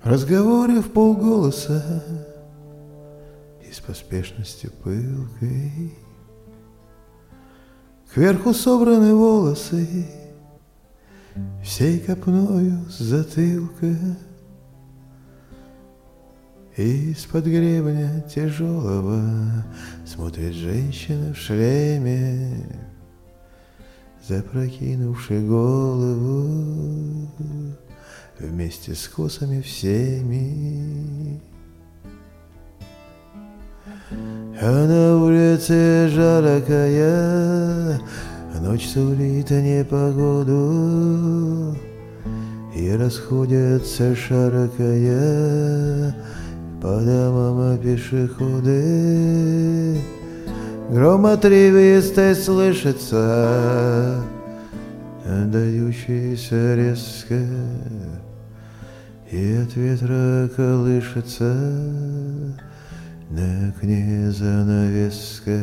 Разговоры в полголоса и с поспешностью пылкой. Кверху собраны волосы всей копною с затылка. Из-под гребня тяжелого смотрит женщина в шлеме, запрокинувши голову вместе с косами всеми. А на улице жаркая, ночь сулит непогоду, и расходятся, шаркая, по домам пешеходы. Гром отрывисто слышится, отдающийся резко, и от ветра колышется на окне занавеска.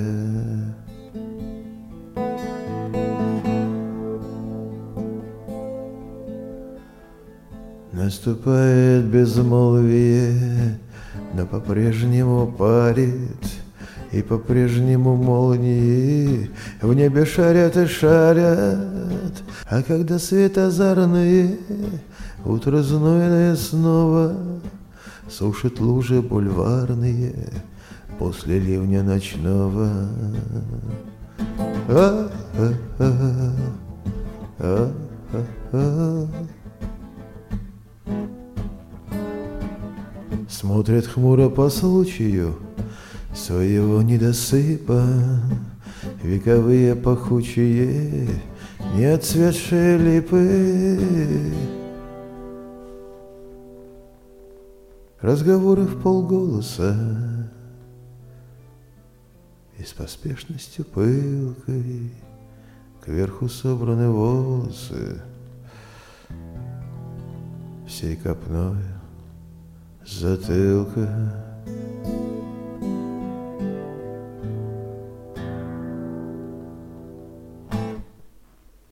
Наступает безмолвие, но по-прежнему парит, и по-прежнему молнии в небе шарят и шарят. А когда свет озарные, утро знойное снова сушит лужи бульварные после ливня ночного. Смотрит хмуро по случаю своего недосыпа вековые пахучие неотцветшие липы. Разговоры в полголоса и с поспешностью пылкой. Кверху собраны волосы всей копной с затылка.